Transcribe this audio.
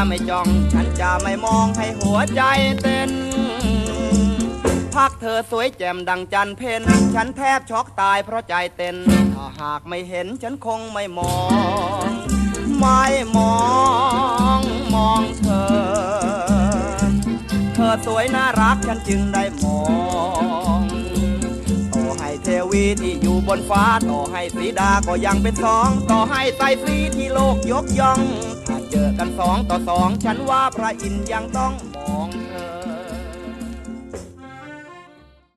ไม่จ้องฉันจะไม่มองให้หัวใจเต้นพักเธอสวยแจ่มดังจันเพ็ญฉันแทบช็อกตายเพราะใจเต้นถ้าหากไม่เห็นฉันคงไม่มองไม่มองมองเธอสวยน่ารักฉันจึงได้มองต่อให้เทวีที่อยู่บนฟ้าต่อให้สีดาก็ยังเป็นสองต่อให้ไตรสีที่โลกยกย่องถ้าเจอกัน2 ต่อ 2ฉันว่าพระอินทร์ยังต้องมองเธอ